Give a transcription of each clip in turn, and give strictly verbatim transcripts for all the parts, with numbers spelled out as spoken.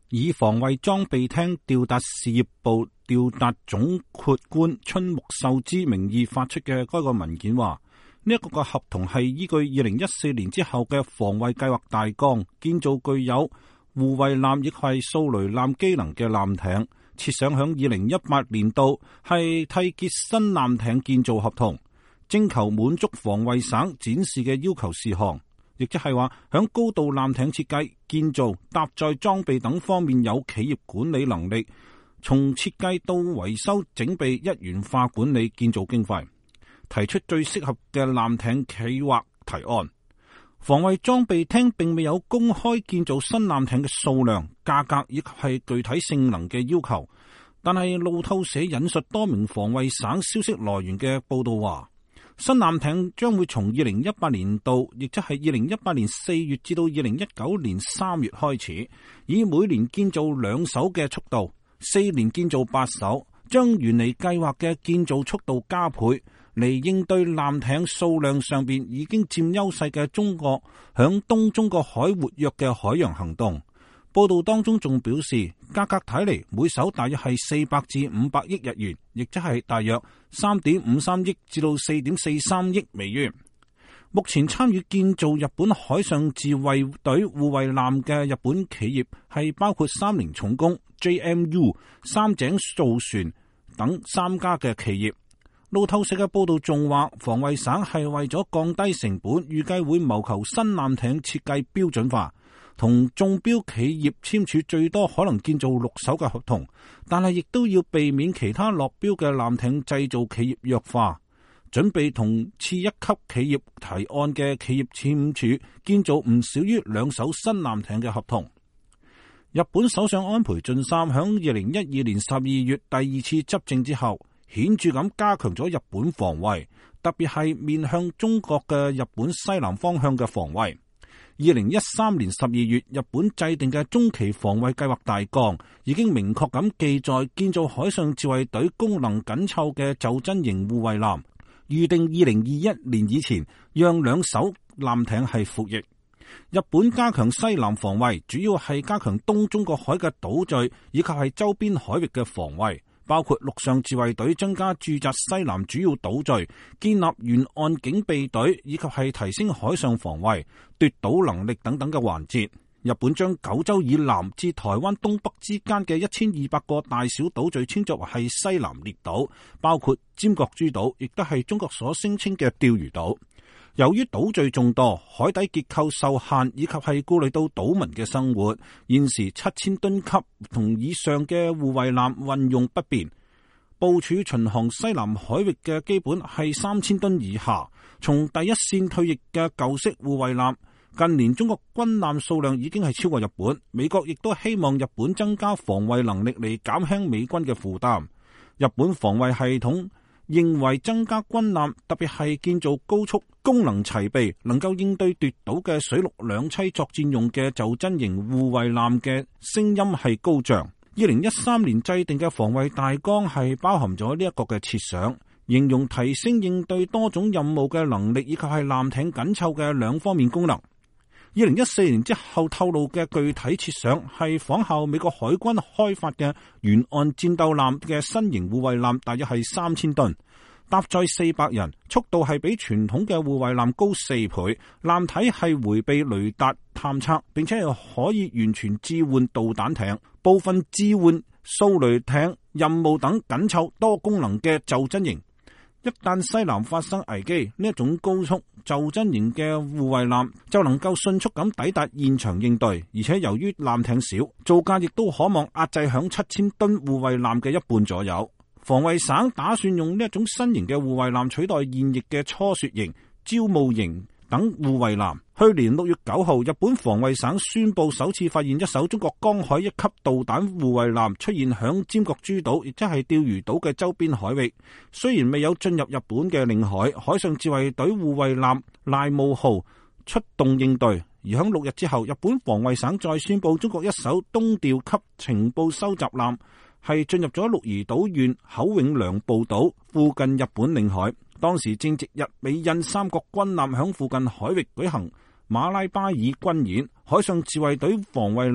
以防衛裝備廳調達事業部調達總括官春木秀之名義發出嘅該個文件話，呢一個個合同係依據二零一四年之後嘅防衛計劃大綱，建造具有護衛艦亦係掃雷艦機能嘅艦艇，設想響二零一八年度係締結新艦艇建造合同，徵求滿足防衛省展示嘅要求事項。亦即係話，響高度艦艇設計、建造、搭載裝備等方面有企業管理能力，從設計到維修整備一元化管理建造經費，提出最適合嘅艦艇企劃提案。防衛裝備廳並未有公開建造新艦艇嘅數量、價格以及係具體性能嘅要求，但係路透社引述多名防衛省消息來源嘅報道話，新艦艇將會從二零一八年度，亦即係二零一八年四月至到二零一九年三月開始，以每年建造兩艘嘅速度，四年建造八艘，將原嚟計劃嘅建造速度加倍，嚟應對艦艇數量上邊已經佔優勢嘅中國響東中國海活躍嘅海洋行動。報道當中仲表示，價格睇嚟每艘大約係四百至五百億日元，亦即係大約三點五三億至到四點四三億美元。目前參與建造日本海上自衛隊護衛艦嘅日本企業係包括三菱重工、J M U、三井造船等三家嘅企業。路透社嘅報道仲話，防衛省係為咗降低成本，預計會謀求新艦艇設計標準化，同中標企業簽署最多可能建造六艘嘅合同，但係亦都要避免其他落標嘅艦艇製造企業弱化，準備同次一級企業提案嘅企業簽署建造唔少於兩艘新艦艇嘅合同。日本首相安倍晉三響二零一二年十二月第二次執政之後，顯著咁加強咗日本防衛，特別係面向中國嘅日本西南方向嘅防衛。二零一三年十二月，日本制定嘅中期防衛計劃大綱已經明確咁記載建造海上自衛隊功能緊湊嘅袖珍型護衛艦，預定二零二一年以前讓兩艘艦艇係服役。日本加強西南防衛，主要係加強東中國海嘅島嶼以及係周邊海域嘅防衛，包括陸上自衛隊增加駐紮西南主要島嶼，建立沿岸警備隊，以及係提升海上防衛、奪島能力等等嘅環節。日本將九州以南至台灣東北之間嘅一千二百個大小島嶼稱作為係西南列島，包括尖閣諸島，亦都係中國所聲稱嘅釣魚島。由於島嶼眾多，海底結構受限，以及係顧慮到島民嘅生活，現時七千噸級同以上嘅護衛艦運用不便，部署巡航西南海域嘅基本係三千噸以下。從第一線退役嘅舊式護衛艦，近年中國軍艦數量已經係超過日本。美國亦都希望日本增加防衛能力嚟減輕美軍嘅負擔。日本防衛系統認為增加軍艦，特別係建造高速、功能齊備、能夠應對奪島嘅水陸兩棲作戰用嘅袖珍型護衛艦嘅聲音係高漲。二零一三年制定嘅防衛大綱係包含咗呢一個嘅設想，形容提升應對多種任務嘅能力，以及係艦艇緊湊嘅兩方面功能。二零一四年之後透露嘅具體設想係仿效美國海軍開發嘅沿岸戰鬥艦嘅新型護衛艦，大約係三千噸，搭載四百人，速度係比傳統嘅護衛艦高四倍，艦體係迴避雷達探測，並且係可以完全置換導彈艇、部分置換掃雷艇任務等緊湊多功能嘅袖珍型。一旦西南發生危機，呢一種高速袖珍型嘅護衛艦就能夠迅速咁抵達現場應對，而且由於艦艇少，造價亦都可望壓制響七千噸護衛艦嘅一半左右。防衛省打算用呢一種新型嘅護衛艦取代現役嘅初雪型、招募型等護衛艦。去年六月九號，日本防衛省宣布首次發現一艘中國江海一級導彈護衛艦出現響尖閣諸島，亦即係釣魚島嘅周邊海域。雖然未有進入日本嘅領海，海上自衛隊護衛艦瀨霧號出動應對。而響六日之後，日本防衛省再宣布中國一艘東調級情報收集艦係進入咗鹿兒島縣口永良部島附近日本領海，當時正值日美印三國軍艦響附近海域舉行馬拉巴爾軍演，海上自衛隊防衛艦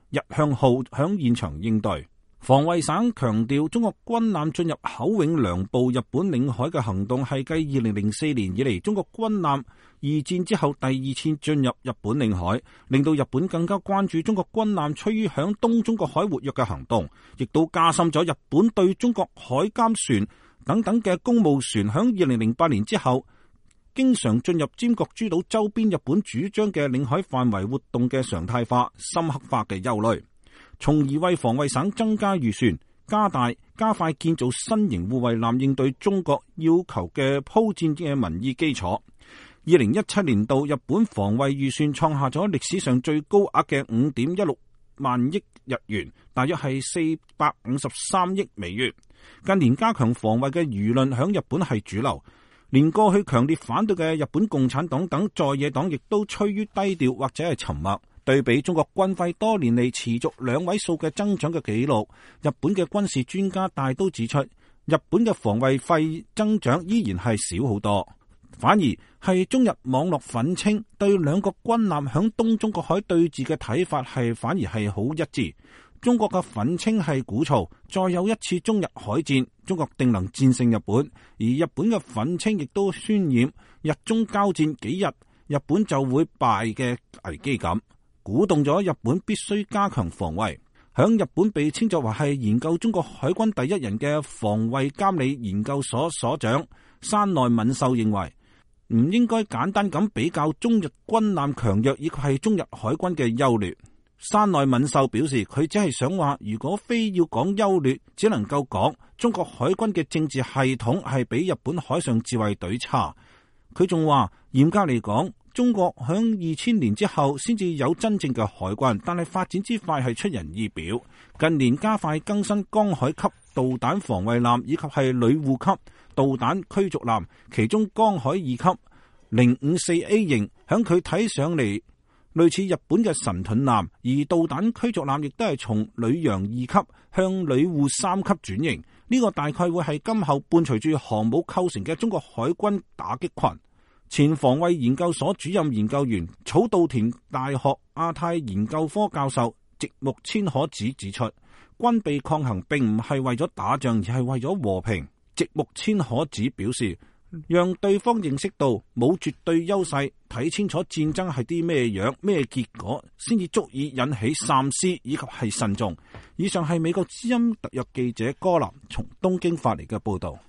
日向號響現場應對。防衛省強調，中國軍艦進入口永良部日本領海嘅行動係繼二零零四年以嚟中國軍艦二戰之後第二次進入日本領海，令到日本更加關注中國軍艦趨於響東中國海活躍嘅行動，亦都加深咗日本對中國海監船等等嘅公務船響二零零八年之後經常進入尖閣諸島周邊日本主張嘅領海範圍活動嘅常態化、深刻化嘅憂慮，從而為防衛省增加預算，加大加快建造新型護衛艦應對中國要求嘅鋪墊嘅民意基礎。二零一七年度日本防衛預算創下咗歷史上最高額嘅五點一六萬億日元，大約係四百五十三億美元。近年加強防衛嘅輿論響日本係主流，連過去強烈反對嘅日本共產黨等在野黨亦都趨於低調或者係沉默。對比中國軍費多年嚟持續兩位數嘅增長嘅紀錄，日本嘅軍事專家大都指出，日本嘅防衛費增長依然係少好多，反而係中日網絡憤青對兩個軍艦響東中國海對峙嘅睇法係反而係好一致。中國嘅憤青係鼓噪再有一次中日海戰，中國定能戰勝日本，而日本嘅憤青亦都渲染日中交戰幾日日本就會敗嘅危機感，鼓動咗日本必須加強防衛。響日本被稱作為係研究中國海軍第一人嘅防衛監理研究所所長山內敏秀認為，唔應該簡單咁比較中日軍艦強弱以及係中日海軍嘅優劣。山內敏秀表示，佢只係想話，如果非要講優劣，只能夠講中國海軍嘅政治系統係比日本海上自衛隊差。佢仲話，嚴格嚟講，中國響二千年之後先至有真正嘅海軍，但係發展之快係出人意表。近年加快更新江海級導彈防衛艦以及係女護級導彈驅逐艦，其中江海二級零五四 A 型響佢睇上嚟類似日本嘅神盾艦，而導彈驅逐艦亦都係從女洋二級向女護三級轉型。呢、這個大概會係今後伴隨住航母構成嘅中國海軍打擊群。前防衛研究所主任研究員、草稻田大學亞太研究科教授植木千可子指出，軍備抗衡並唔係為咗打仗，而係為咗和平。植木千可子表示，讓對方認識到冇絕對優勢，睇清楚戰爭係啲咩樣、咩結果，先至足以引起三思以及係慎重。以上係美國之音特約記者柯林從東京發嚟嘅報道。